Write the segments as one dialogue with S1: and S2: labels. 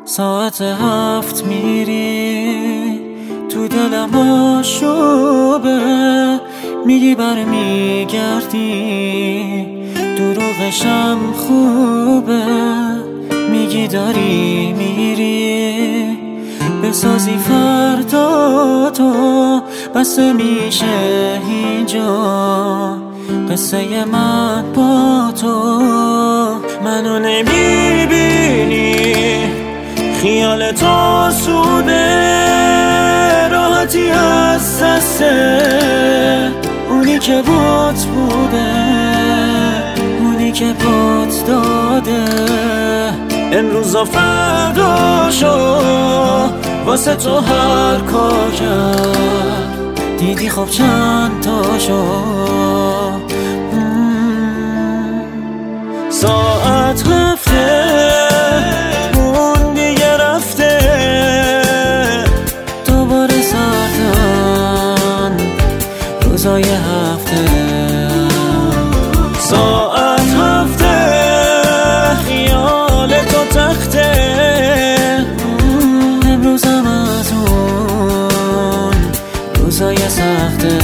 S1: ساعت 7 میری تو دلم آشوبه، میگی برمیگردی دروغشم خوبه، میگی داری میری بسازی فردا تو، بسته میشه اینجا قصه من با تو. منو نمیبینی خیال تو سوده، راحتی از دسته اونی که بات بوده، اونی که بات داده. امروز و فردا شو واسه تو هر کار کرد، دیدی خب چند تا شو. ساعت رفته اون دیگه رفته، دوباره ساعتن روزای هفته. ساعت هفته خیال تو تخته، امروزم از اون روزای سخته.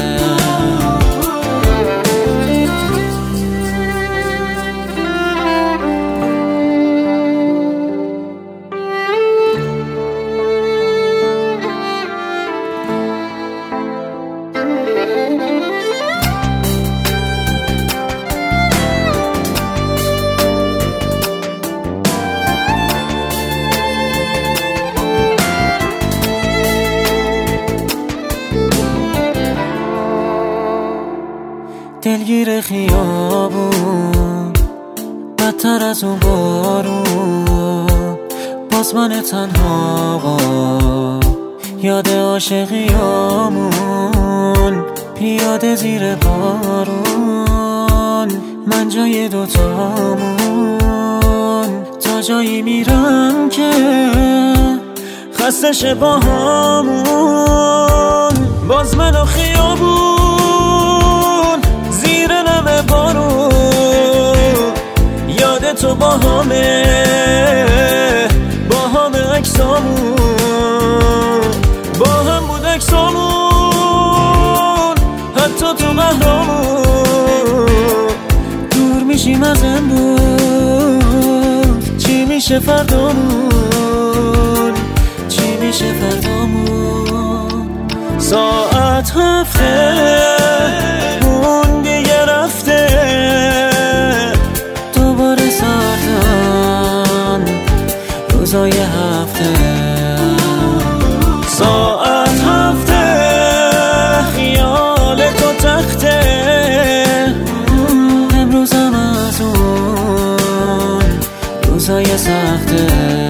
S1: دلگیر خیابون بدتر از اون بارون، باز من تنها یاد عاشقیامون، پیاده زیر بارون من جای دوتامون. تا جایی میرم که خسته شه با همون، باز من و خیابون زیر نم بارون، یاد تو با همه عکسامون، با هم بود عکسامون حتی تو قهرامون. دور میشیم از امروز، چی میشه فردامون، چی میشه فردامون. ساعت هفته اون دیگه رفته، دوباره سردن روزای هفته. ساعت هفته خیال تو تخته، امروزم از اون روزای سخته.